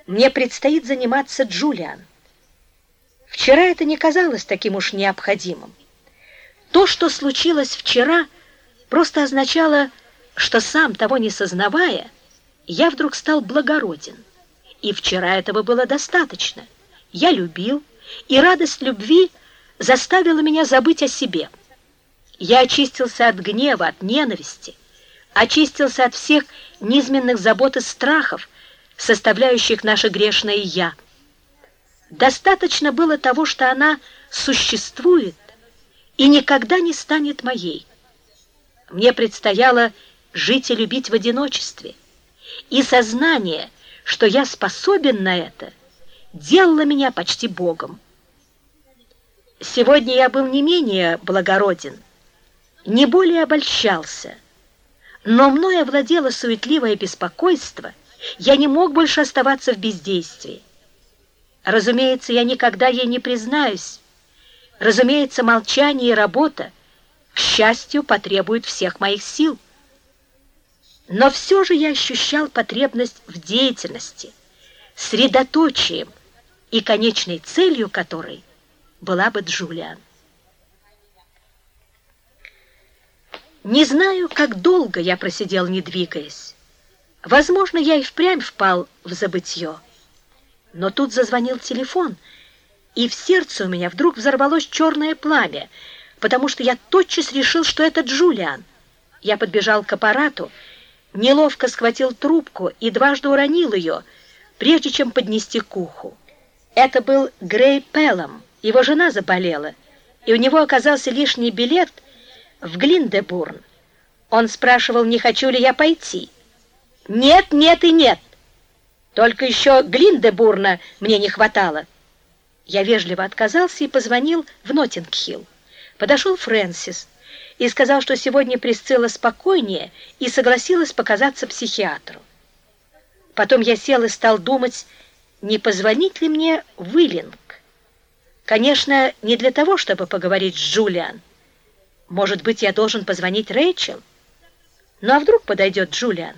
Мне предстоит заниматься Джулиан. Вчера это не казалось таким уж необходимым. То, что случилось вчера, просто означало, что сам того не сознавая, я вдруг стал благороден. И вчера этого было достаточно. Я любил, и радость любви заставила меня забыть о себе. Я очистился от гнева, от ненависти, очистился от всех низменных забот и страхов, составляющих наше грешное «я». Достаточно было того, что она существует и никогда не станет моей. Мне предстояло жить и любить в одиночестве, и сознание, что я способен на это, делало меня почти Богом. Сегодня я был не менее благороден, не более обольщался, но мною овладело суетливое беспокойство, я не мог больше оставаться в бездействии. Разумеется, я никогда ей не признаюсь. Разумеется, молчание и работа, к счастью, потребуют всех моих сил. Но все же я ощущал потребность в деятельности, средоточием и конечной целью которой была бы Джулиан. Не знаю, как долго я просидел, не двигаясь. Возможно, я и впрямь впал в забытье. Но тут зазвонил телефон, и в сердце у меня вдруг взорвалось черное пламя, потому что я тотчас решил, что это Джулиан. Я подбежал к аппарату, неловко схватил трубку и дважды уронил ее, прежде чем поднести к уху. Это был Грей Пеллам, его жена заболела, и у него оказался лишний билет в Глиндебурн. Он спрашивал, не хочу ли я пойти. «Нет, нет и нет! Только еще Глиндебурна мне не хватало». Я вежливо отказался и позвонил в Ноттинг-Хилл. Подошел Фрэнсис и сказал, что сегодня Присцилла спокойнее и согласилась показаться психиатру. Потом я сел и стал думать, не позвонить ли мне в Уиллинг. Конечно, не для того, чтобы поговорить с Джулиан. Может быть, я должен позвонить Рэйчел? Ну а вдруг подойдет Джулиан?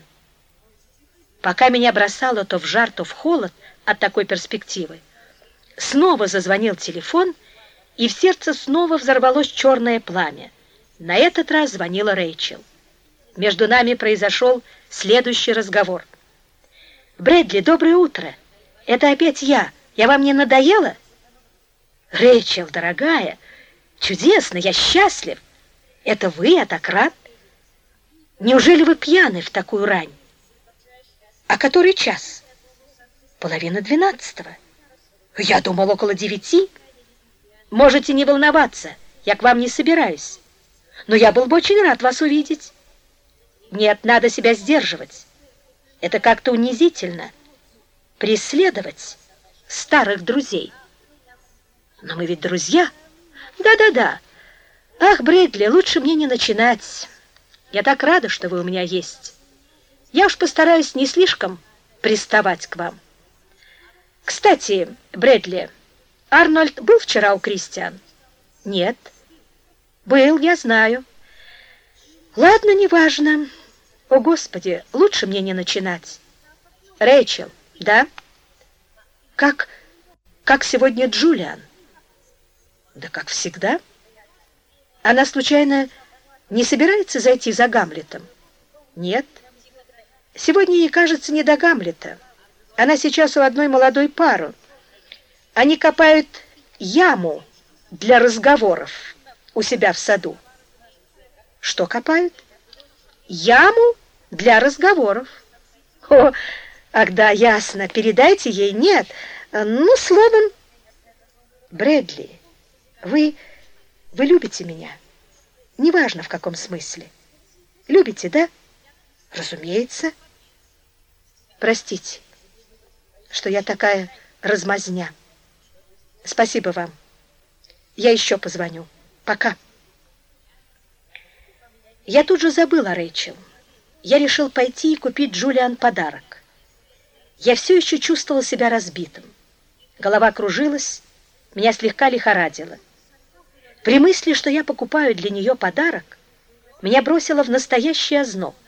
Пока меня бросало то в жар, то в холод от такой перспективы, снова зазвонил телефон, и в сердце снова взорвалось черное пламя. На этот раз звонила Рэйчел. Между нами произошел следующий разговор. «Брэдли, доброе утро. Это опять я. Я вам не надоела?» «Рэйчел, дорогая, чудесно, я счастлив. Это вы, я так рад. Неужели вы пьяны в такую рань?» «А который час?» «11:30. Я думал, около 9. Можете не волноваться, я к вам не собираюсь. Но я был бы очень рад вас увидеть». «Нет, надо себя сдерживать. Это как-то унизительно. Преследовать старых друзей». «Но мы ведь друзья». «Да-да-да. Ах, Брэдли, лучше мне не начинать. Я так рада, что вы у меня есть. Я уж постараюсь не слишком приставать к вам. Кстати, Брэдли, Арнольд был вчера у Кристиан?» «Нет». «Был, я знаю». «Ладно, неважно. О, Господи, лучше мне не начинать». «Рэйчел, да?» Как сегодня Джулиан?» «Да как всегда. Она, случайно, не собирается зайти за Гамлетом?» «Нет. Сегодня ей, кажется, не до Гамлета. Она сейчас у одной молодой пары. Они копают яму для разговоров у себя в саду». «Что копают?» «Яму для разговоров». «О, ах да, ясно. Передайте ей, нет. Ну, словом...» «Брэдли, вы любите меня? Неважно, в каком смысле. Любите, да?» «Разумеется». «Простите, что я такая размазня. Спасибо вам. Я еще позвоню. Пока». Я тут же забыла о Рэйчел. Я решил пойти и купить Джулиан подарок. Я все еще чувствовала себя разбитым. Голова кружилась, меня слегка лихорадило. При мысли, что я покупаю для нее подарок, меня бросило в настоящий озноб.